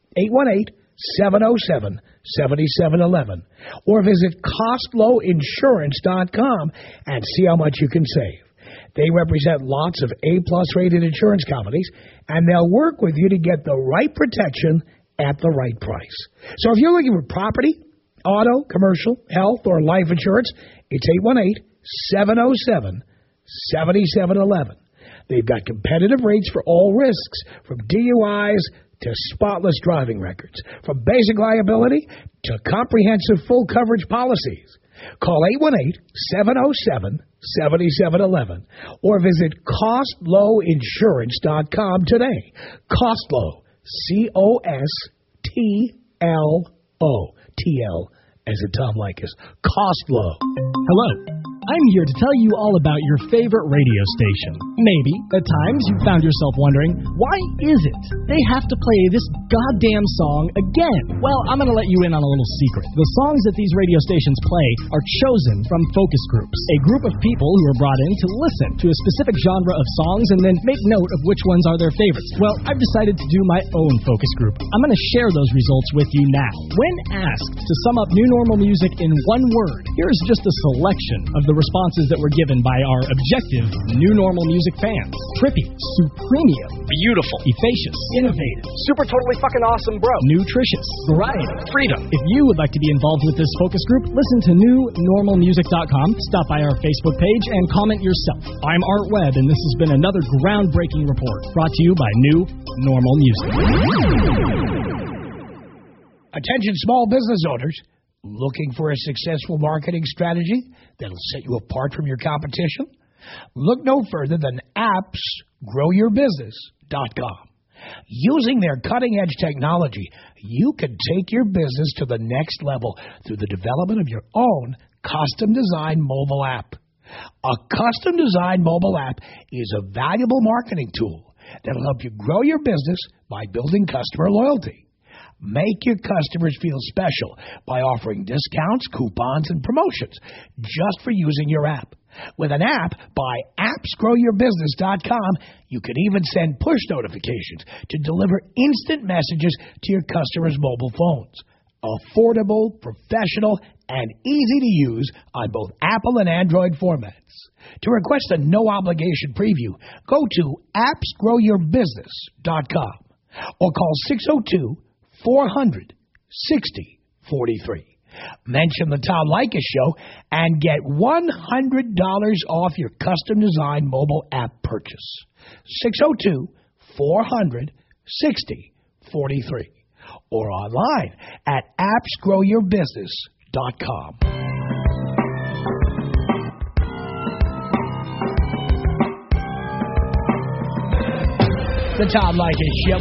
818-707-7711. Or visit CostlowInsurance.com and see how much you can save. They represent lots of A-plus rated insurance companies, and they'll work with you to get the right protection at the right price. So if you're looking for property, auto, commercial, health, or life insurance, it's 818-707-7711. They've got competitive rates for all risks, from DUIs to spotless driving records, from basic liability to comprehensive full coverage policies. Call 818-707-7711 or visit CostLowInsurance.com today. Costlow, C-O-S-T-L-O. T-L as in Tom Leykis. Costlow. Hello. I'm here to tell you all about your favorite radio station. Maybe, at times, you found yourself wondering, why is it they have to play this goddamn song again? Well, I'm going to let you in on a little secret. The songs that these radio stations play are chosen from focus groups, a group of people who are brought in to listen to a specific genre of songs and then make note of which ones are their favorites. Well, I've decided to do my own focus group. I'm going to share those results with you now. When asked to sum up New Normal Music in one word, here's just a selection of the responses that were given by our objective New Normal Music fans. Trippy, supremium, beautiful, effacious, innovative, super totally fucking awesome, bro, nutritious, variety, freedom. If you would like to be involved with this focus group, listen to newnormalmusic.com, stop by our Facebook page, and comment yourself. I'm Art Webb, and this has been another groundbreaking report brought to you by New Normal Music. Attention small business owners looking for a successful marketing strategy that'll set you apart from your competition? Look no further than appsgrowyourbusiness.com. Using their cutting-edge technology, you can take your business to the next level through the development of your own custom-designed mobile app. A custom-designed mobile app is a valuable marketing tool that'll help you grow your business by building customer loyalty. Make your customers feel special by offering discounts, coupons, and promotions just for using your app. With an app by appsgrowyourbusiness.com, you can even send push notifications to deliver instant messages to your customers' mobile phones. Affordable, professional, and easy to use on both Apple and Android formats. To request a no-obligation preview, go to appsgrowyourbusiness.com or call 602-400-6043. Mention the Tom Leykis Show and get $100 off your custom-designed mobile app purchase. 602-400-6043. Or online at appsgrowyourbusiness.com. The Tom Leykis Show.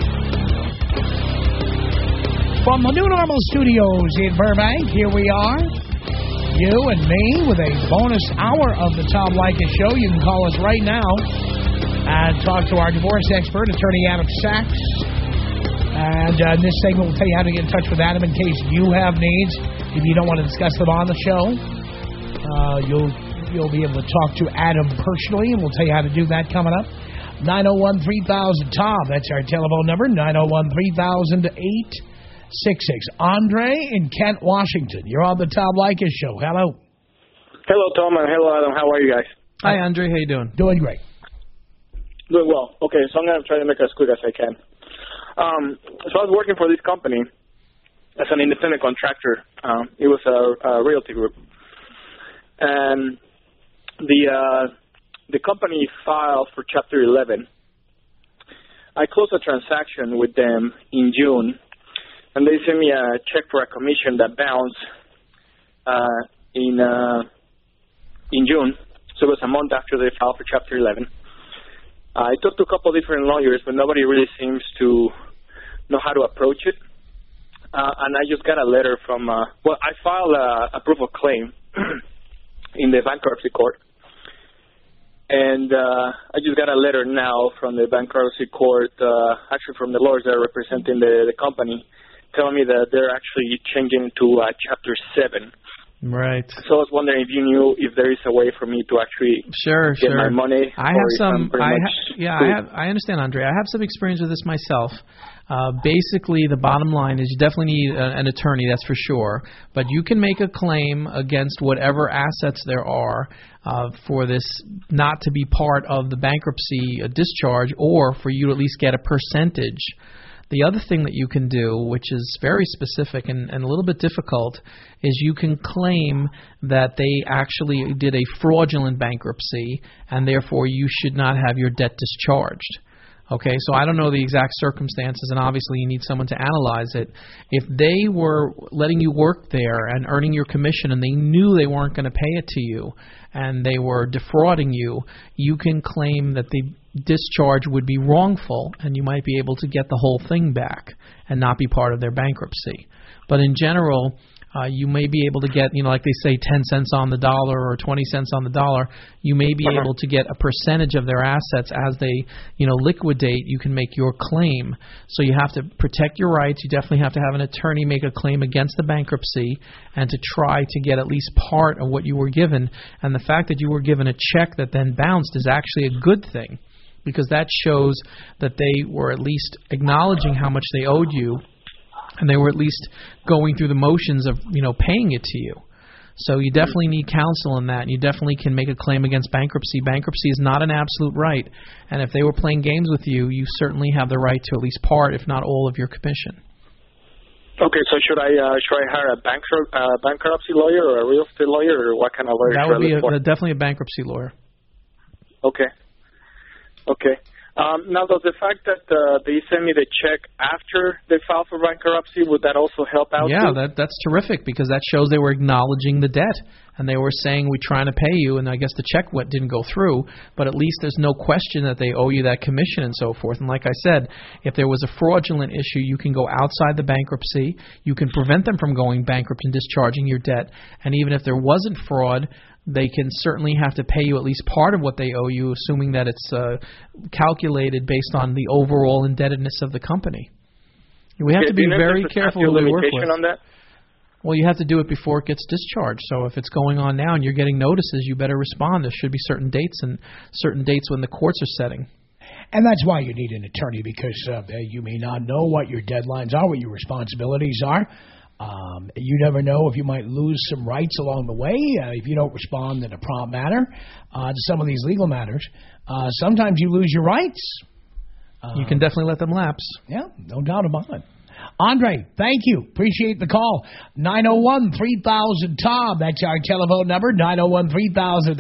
From the New Normal Studios in Burbank, here we are, you and me, with a bonus hour of the Tom Leykis Show. You can call us right now and talk to our divorce expert, Attorney Adam Sachs. And in this segment, we'll tell you how to get in touch with Adam in case you have needs. If you don't want to discuss them on the show, you'll be able to talk to Adam personally, and we'll tell you how to do that coming up. 901-3000-TOM. That's our telephone number, 901-3000-866. Andre in Kent, Washington. You're on the Tom Leykis Show. Hello. Hello, Tom, and hello, Adam. How are you guys? Hi, Andre. How you doing? Doing great. Doing well. Okay, so I'm going to try to make it as quick as I can. So I was working for this company as an independent contractor. It was a realty group. And the company filed for Chapter 11. I closed a transaction with them in June, and they sent me a check for a commission that bounced in June. So it was a month after they filed for Chapter 11. I talked to a couple of different lawyers, but nobody really seems to know how to approach it. And I just got a letter from, I filed a proof of claim in the bankruptcy court. And I just got a letter now from the bankruptcy court, actually from the lawyers that are representing the company, telling me that they're actually changing to Chapter 7. Right. So I was wondering if you knew if there is a way for me to actually get my money. I understand, Andre. I have some experience with this myself. Basically, the bottom line is you definitely need an attorney, that's for sure. But you can make a claim against whatever assets there are for this not to be part of the bankruptcy discharge, or for you to at least get a percentage. The other thing that you can do, which is very specific and a little bit difficult, is you can claim that they actually did a fraudulent bankruptcy and therefore you should not have your debt discharged. Okay, so I don't know the exact circumstances, and obviously you need someone to analyze it. If they were letting you work there and earning your commission and they knew they weren't going to pay it to you and they were defrauding you, you can claim that the discharge would be wrongful and you might be able to get the whole thing back and not be part of their bankruptcy. But in general, you may be able to get, like they say, 10 cents on the dollar or 20 cents on the dollar. You may be able to get a percentage of their assets as they, liquidate. You can make your claim. So you have to protect your rights. You definitely have to have an attorney make a claim against the bankruptcy and to try to get at least part of what you were given. And the fact that you were given a check that then bounced is actually a good thing, because that shows that they were at least acknowledging how much they owed you, and they were at least going through the motions of, paying it to you. So you definitely need counsel in that, and you definitely can make a claim against bankruptcy. Bankruptcy is not an absolute right, and if they were playing games with you, you certainly have the right to at least part, if not all, of your commission. Okay, so should I hire a bankruptcy lawyer or a real estate lawyer, or what kind of lawyer that should I look for? That would be definitely a bankruptcy lawyer. Okay. Now, does the fact that they send me the check after they file for bankruptcy, would that also help out? Yeah, too? that's terrific, because that shows they were acknowledging the debt, and they were saying, we're trying to pay you, and I guess the check didn't go through, but at least there's no question that they owe you that commission and so forth. And like I said, if there was a fraudulent issue, you can go outside the bankruptcy, you can prevent them from going bankrupt and discharging your debt, and even if there wasn't fraud, they can certainly have to pay you at least part of what they owe you, assuming that it's calculated based on the overall indebtedness of the company. We have to be very careful who we work with. On that? Well, you have to do it before it gets discharged. So if it's going on now and you're getting notices, you better respond. There should be certain dates when the courts are setting. And that's why you need an attorney, because you may not know what your deadlines are, what your responsibilities are. You never know if you might lose some rights along the way if you don't respond in a prompt manner to some of these legal matters. Sometimes you lose your rights. You can definitely let them lapse. Yeah, no doubt about it. Andre, thank you. Appreciate the call. 901-3000-TOM. That's our telephone number, 901-3000-866.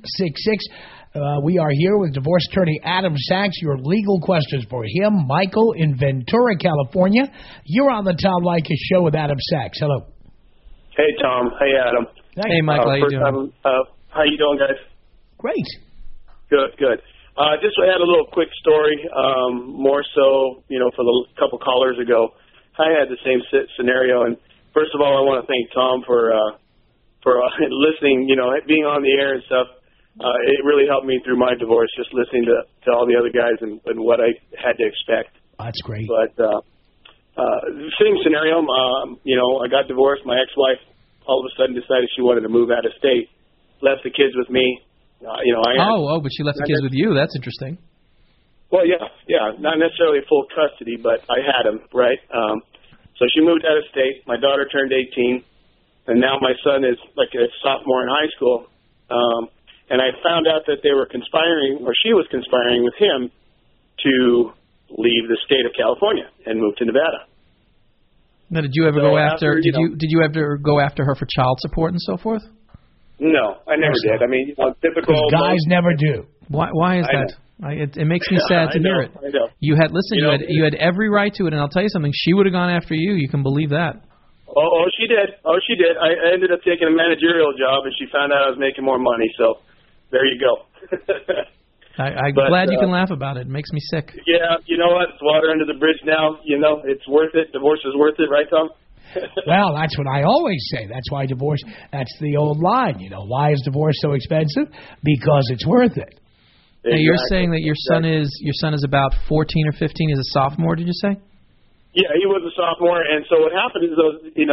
We are here with divorce attorney Adam Sachs. Your legal questions for him, Michael in Ventura, California. You're on the Tom Leykis Show with Adam Sachs. Hello. Hey, Tom. Hey, Adam. Hey, Michael. How you doing? How you doing, guys? Great. Good. Just I had a little quick story, more so, for the couple callers ago. I had the same scenario, and first of all, I want to thank Tom for listening, being on the air and stuff. It really helped me through my divorce, just listening to all the other guys and what I had to expect. That's great. But same scenario, I got divorced. My ex-wife all of a sudden decided she wanted to move out of state, left the kids with me. But she left the kids with you. That's interesting. Well, yeah, not necessarily full custody, but I had them, right? So she moved out of state. My daughter turned 18, and now my son is like a sophomore in high school. And I found out that they were conspiring, or she was conspiring with him to leave the state of California and move to Nevada. Now, did you ever go after? Did you ever go after her for child support and so forth? No, I never did. I mean, typical. Guys never do. Why is that? It makes me sad to hear it. I know. You had you had every right to it, and I'll tell you something. She would have gone after you. You can believe that. Oh, she did. I ended up taking a managerial job, and she found out I was making more money. So there you go. I'm glad you can laugh about it. It makes me sick. Yeah, you know what? It's water under the bridge now. It's worth it. Divorce is worth it, right, Tom? Well, that's what I always say. That's why divorce, that's the old line. Why is divorce so expensive? Because it's worth it. Now, you're saying that your son is about 14 or 15, is a sophomore, did you say? Yeah, he was a sophomore, and so what happened is,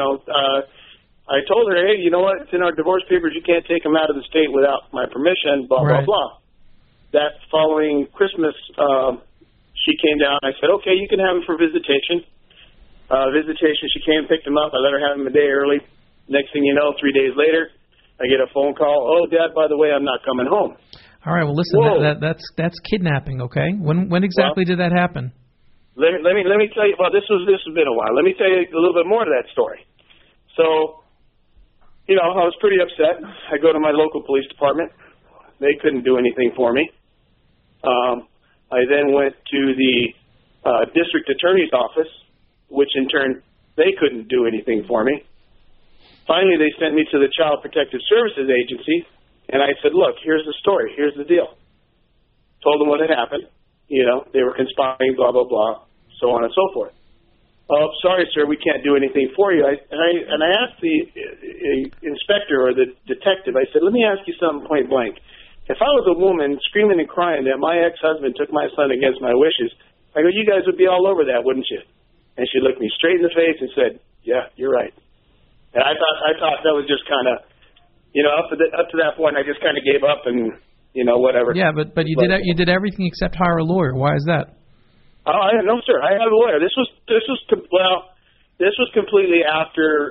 I told her, hey, you know what, it's in our divorce papers, you can't take him out of the state without my permission, blah, right. blah, blah. That following Christmas, she came down, I said, okay, you can have him for visitation. She came, picked him up, I let her have him a day early. Next thing you know, 3 days later, I get a phone call, oh, Dad, by the way, I'm not coming home. All right, well, listen, that's kidnapping, okay? When exactly did that happen? let me tell you. Well, this has been a while. Let me tell you a little bit more to that story. So, I was pretty upset. I go to my local police department. They couldn't do anything for me. I then went to the district attorney's office, which in turn they couldn't do anything for me. Finally, they sent me to the Child Protective Services Agency, and I said, look, here's the story. Here's the deal. Told them what had happened. They were conspiring, blah, blah, blah, so on and so forth. Oh, sorry, sir, we can't do anything for you. I asked the inspector or the detective, I said, let me ask you something point blank. If I was a woman screaming and crying that my ex-husband took my son against my wishes, I go, you guys would be all over that, wouldn't you? And she looked me straight in the face and said, yeah, you're right. And I thought that was just kind of, up to that point, I just kind of gave up and, whatever. Yeah, but you did everything except hire a lawyer. Why is that? Oh, no, sir. I had a lawyer. This was completely after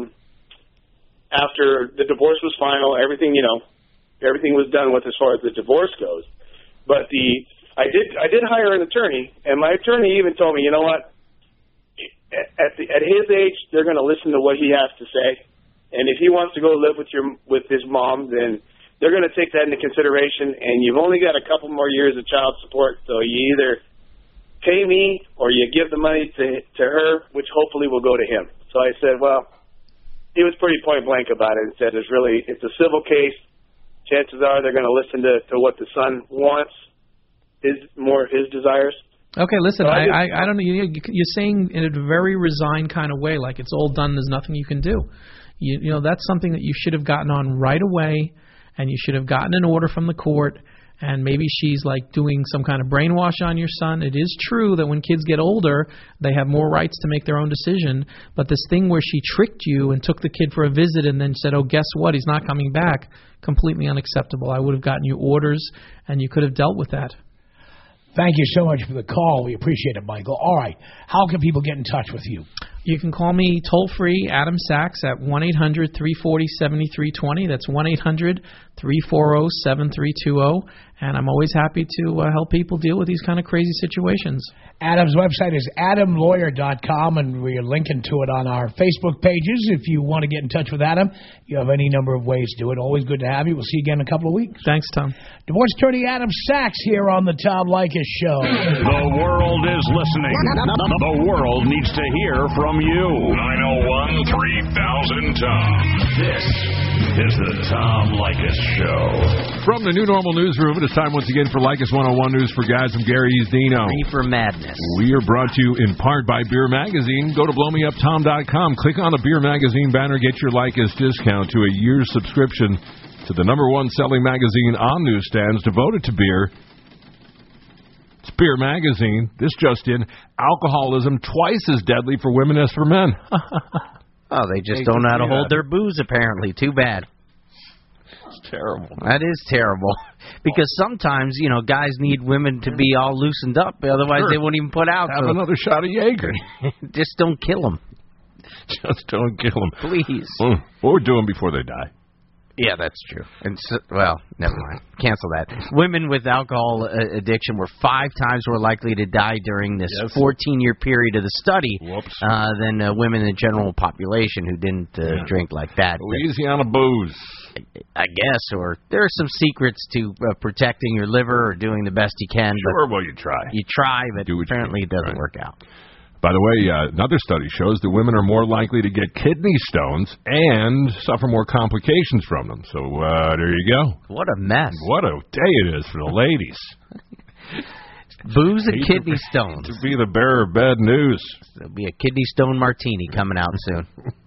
the divorce was final. Everything was done with as far as the divorce goes. But I did hire an attorney, and my attorney even told me, you know what? At his age, they're going to listen to what he has to say, and if he wants to go live with his mom, then they're going to take that into consideration. And you've only got a couple more years of child support, so you either pay me or you give the money to her, which hopefully will go to him. So I said, well, he was pretty point blank about it and said it's a civil case. Chances are they're going to listen to what the son wants, his desires. Okay, listen, so I don't know. You're saying in a very resigned kind of way, like it's all done, there's nothing you can do. That's something that you should have gotten on right away, and you should have gotten an order from the court, and maybe she's like doing some kind of brainwash on your son. It is true that when kids get older, they have more rights to make their own decision, but this thing where she tricked you and took the kid for a visit and then said, oh, guess what, he's not coming back, completely unacceptable. I would have gotten you orders, and you could have dealt with that. Thank you so much for the call. We appreciate it, Michael. All right. How can people get in touch with you? You can call me toll-free, Adam Sachs, at 1-800-340-7320. That's 1-800-340-7320. And I'm always happy to help people deal with these kind of crazy situations. Adam's website is adamlawyer.com, and we're linking to it on our Facebook pages. If you want to get in touch with Adam, you have any number of ways to do it. Always good to have you. We'll see you again in a couple of weeks. Thanks, Tom. Divorce attorney Adam Sachs here on the Tom Leykis Show. The world is listening. The world needs to hear from you. 901-3000-TOM. This is the Tom Leykis Show. From the New Normal Newsroom, it is time once again for Leykis 101 News for Guys. I'm Gary Dino. Reefer Madness. We are brought to you in part by Beer Magazine. Go to blowmeuptom.com. Click on the Beer Magazine banner. Get your Leykis discount to a year's subscription to the #1 selling magazine on newsstands devoted to beer. It's Beer Magazine. This just in, alcoholism twice as deadly for women as for men. Oh, they just don't know how to hold their booze, apparently. Too bad. It's terrible. That is terrible. Because sometimes, guys need women to be all loosened up. Otherwise, they won't even put out. Have another shot of Jaeger. Just don't kill them. Just don't kill them. Please. Or do them before they die. Yeah, that's true. And never mind. Cancel that. Women with alcohol addiction were 5 times more likely to die during this 14-year period of the study than women in the general population who didn't drink like that. Easy on a booze. I guess, or there are some secrets to protecting your liver or doing the best you can. Sure, well, you try. You try, but apparently it doesn't work out. By the way, another study shows that women are more likely to get kidney stones and suffer more complications from them. So there you go. What a mess. What a day it is for the ladies. Booze and kidney stones. To be the bearer of bad news. There'll be a kidney stone martini coming out soon.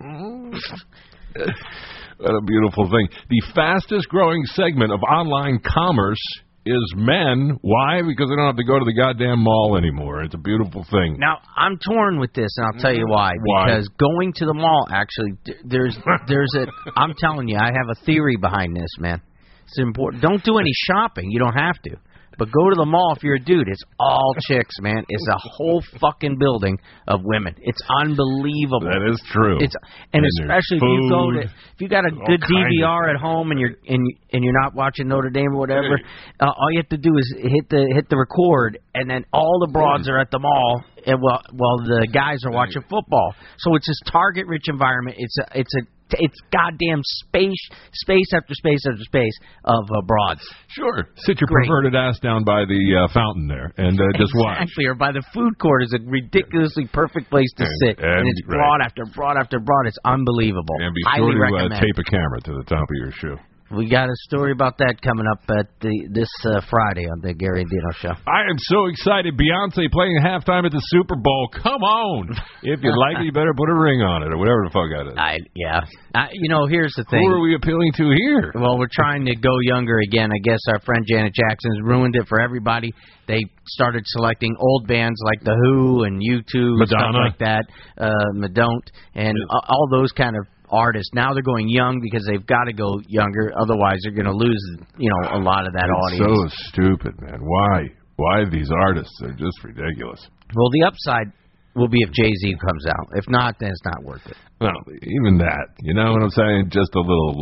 What a beautiful thing. The fastest growing segment of online commerce is men. Why? Because they don't have to go to the goddamn mall anymore. It's a beautiful thing. Now, I'm torn with this, and I'll tell you why. Because going to the mall, actually, I'm telling you, I have a theory behind this, man. It's important. Don't do any shopping. You don't have to. But go to the mall if you're a dude. It's all chicks, man. It's a whole fucking building of women. It's unbelievable. That is true. And especially if you got a good DVR at home and you're not watching Notre Dame or whatever, all you have to do is hit the record, and then all the broads are at the mall, and while the guys are watching football. So it's this target-rich environment. It's goddamn space after space after space of broads. Sure. Sit your perverted ass down by the fountain there and just watch. Exactly, or by the food court is a ridiculously perfect place to sit. And it's broad after broad after broad. It's unbelievable. And be sure to tape a camera to the top of your shoe. We got a story about that coming up at this Friday on the Gary and Dino Show. I am so excited. Beyonce playing halftime at the Super Bowl. Come on. If you like it, you better put a ring on it or whatever the fuck that is. Here's the thing. Who are we appealing to here? Well, we're trying to go younger again. I guess our friend Janet Jackson's ruined it for everybody. They started selecting old bands like The Who and U2, stuff like that, Madonna, and all those kind of artists. Now they're going young because they've got to go younger. Otherwise, they're going to lose, a lot of that audience. So stupid, man. Why these artists? They're just ridiculous. Well, the upside will be if Jay-Z comes out. If not, then it's not worth it. Well, even that. You know what I'm saying? Just a little,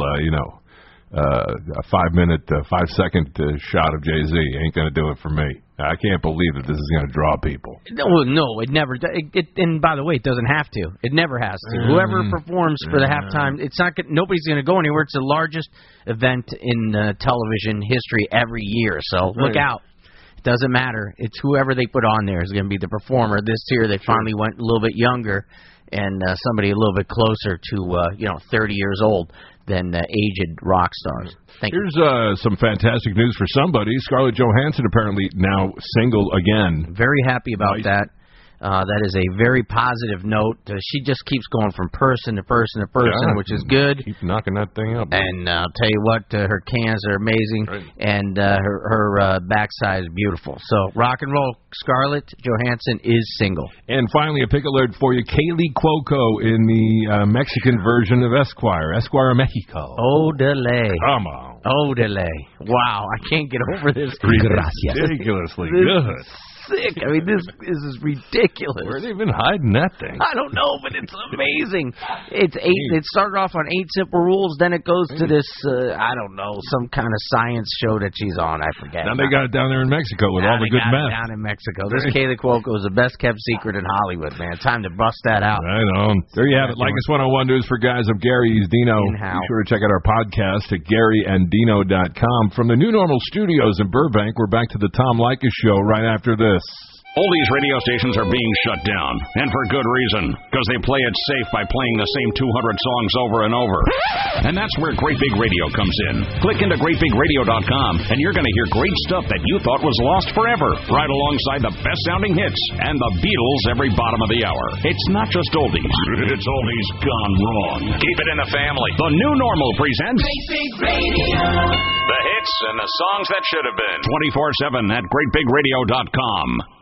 a 5-minute, 5-second shot of Jay-Z ain't going to do it for me. I can't believe that this is going to draw people. No, it never does. And by the way, it doesn't have to. It never has to. Whoever performs for the halftime, nobody's going to go anywhere. It's the largest event in television history every year. So look out. It doesn't matter. It's whoever they put on there is going to be the performer. This year they finally went a little bit younger and somebody a little bit closer to 30 years old than aged rock stars. Here's some fantastic news for somebody. Scarlett Johansson apparently now single again. Very happy about that. That is a very positive note. She just keeps going from person to person to person, which is good. Keep knocking that thing up. And I'll tell you what, her cans are amazing, and her backside is beautiful. So rock and roll. Scarlett Johansson is single. And finally, a pick alert for you. Kaylee Cuoco in the Mexican version of Esquire Mexico. Odele. Come on. Odele. Wow, I can't get over this. Ridiculously good. Sick. I mean, this is ridiculous. Where have they been hiding that thing? I don't know, but it's amazing. It's 8. It started off on 8 Simple Rules, then it goes to this, I don't know, some kind of science show that she's on. I forget. Now they got it down there in Mexico with all the good meth. Down in Mexico. This Kaylee Cuoco is the best kept secret in Hollywood, man. Time to bust that out. Right on. There you have it. Like us 101 News for Guys. I'm Gary. He's Dino. Be sure to check out our podcast at GaryandDino.com. From the New Normal Studios in Burbank, we're back to the Tom Leykis Show right after this. All these radio stations are being shut down, and for good reason, because they play it safe by playing the same 200 songs over and over. And that's where Great Big Radio comes in. Click into GreatBigRadio.com, and you're going to hear great stuff that you thought was lost forever, right alongside the best-sounding hits and the Beatles every bottom of the hour. It's not just oldies. It's oldies gone wrong. Keep it in the family. The New Normal presents Great Big Radio. The hits and the songs that should have been. 24/7 at GreatBigRadio.com.